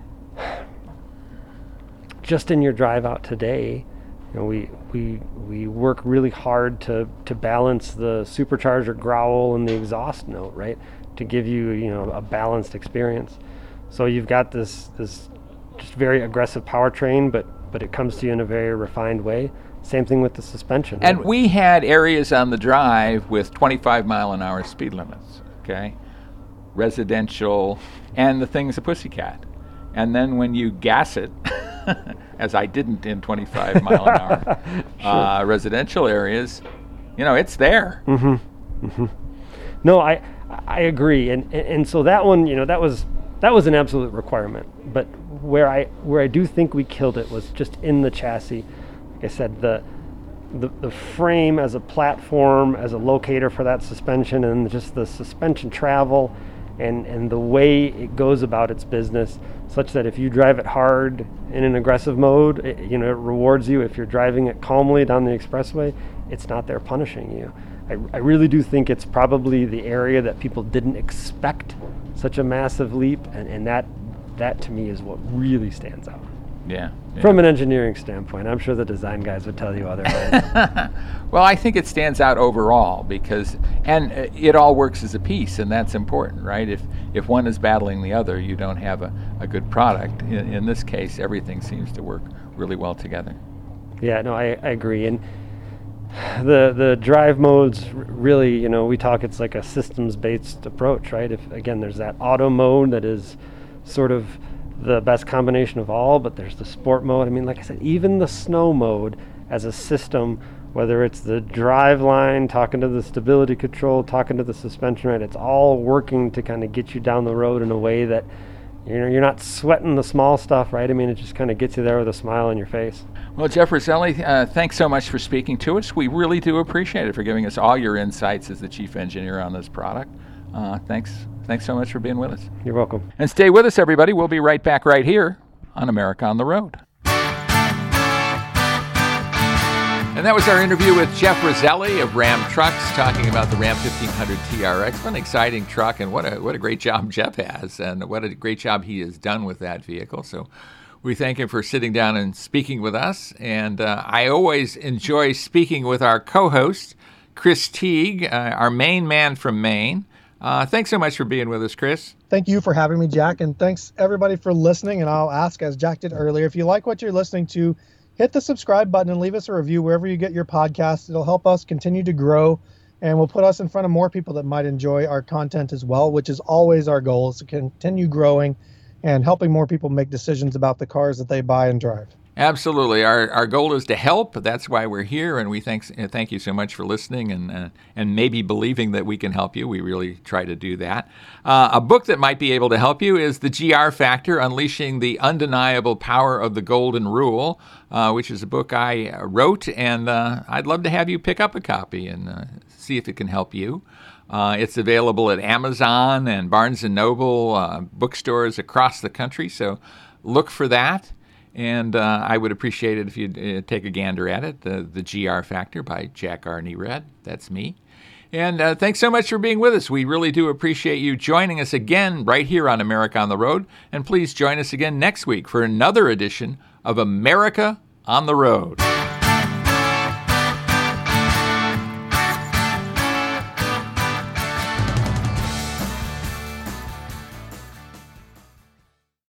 just in your drive out today, you know, we we we work really hard to to balance the supercharger growl and the exhaust note, right? To give you, you know, a balanced experience. So you've got this this just very aggressive powertrain, but but it comes to you in a very refined way. Same thing with the suspension. And we had areas on the drive with twenty-five mile an hour speed limits, okay? Residential, and the thing's a pussycat. And then when you gas it, as I didn't in twenty-five mile an hour sure. uh, residential areas, you know, it's there. Mm-hmm. Mm-hmm. No, I I agree, and, and and so that one, you know, that was that was an absolute requirement. But where I where I do think we killed it was just in the chassis. Like I said, the, the the frame as a platform, as a locator for that suspension, and just the suspension travel, and and the way it goes about its business, such that if you drive it hard in an aggressive mode, it, you know, it rewards you. If you're driving it calmly down the expressway, it's not there punishing you. I, I really do think it's probably the area that people didn't expect such a massive leap, and, and that that to me is what really stands out. Yeah, yeah. From an engineering standpoint, I'm sure the design guys would tell you otherwise. Well, I think it stands out overall because, and it all works as a piece, and that's important, right? If if one is battling the other, you don't have a, a good product. In, in this case, everything seems to work really well together. Yeah, no, I, I agree. And the the drive modes really, you know, we talk it's like a systems-based approach, right? If again, there's that auto mode that is sort of the best combination of all, but there's the sport mode. I mean, like I said, even the snow mode as a system, whether it's the drive line, talking to the stability control, talking to the suspension, right, it's all working to kind of get you down the road in a way that, you know, you're not sweating the small stuff, right? I mean, it just kind of gets you there with a smile on your face. Well, Jeff Roselli, uh, thanks so much for speaking to us. We really do appreciate it, for giving us all your insights as the chief engineer on this product. Uh, thanks. Thanks so much for being with us. You're welcome. And stay with us, everybody. We'll be right back right here on America on the Road. And that was our interview with Jeff Roselli of Ram Trucks, talking about the Ram fifteen hundred T R X. What an exciting truck, and what a what a great job Jeff has, and what a great job he has done with that vehicle. So we thank him for sitting down and speaking with us. And uh, I always enjoy speaking with our co-host, Chris Teague, uh, our Maine man from Maine. Uh, thanks so much for being with us, Chris. Thank you for having me, Jack, and thanks everybody for listening. And I'll ask, as Jack did earlier, if you like what you're listening to, hit the subscribe button and leave us a review wherever you get your podcasts. It'll help us continue to grow, and will put us in front of more people that might enjoy our content as well, which is always our goal, is to continue growing and helping more people make decisions about the cars that they buy and drive. Absolutely. Our our goal is to help. That's why we're here, and we thank thank you so much for listening and uh, and maybe believing that we can help you. We really try to do that. Uh, a book that might be able to help you is The G R Factor: Unleashing the Undeniable Power of the Golden Rule, uh, which is a book I wrote, and uh, I'd love to have you pick up a copy and uh, see if it can help you. Uh, it's available at Amazon and Barnes and Noble, uh, bookstores across the country, so look for that. And uh, I would appreciate it if you'd uh, take a gander at it, the, the G R Factor by Jack R. Nerad. That's me. And uh, thanks so much for being with us. We really do appreciate you joining us again right here on America on the Road. And please join us again next week for another edition of America on the Road.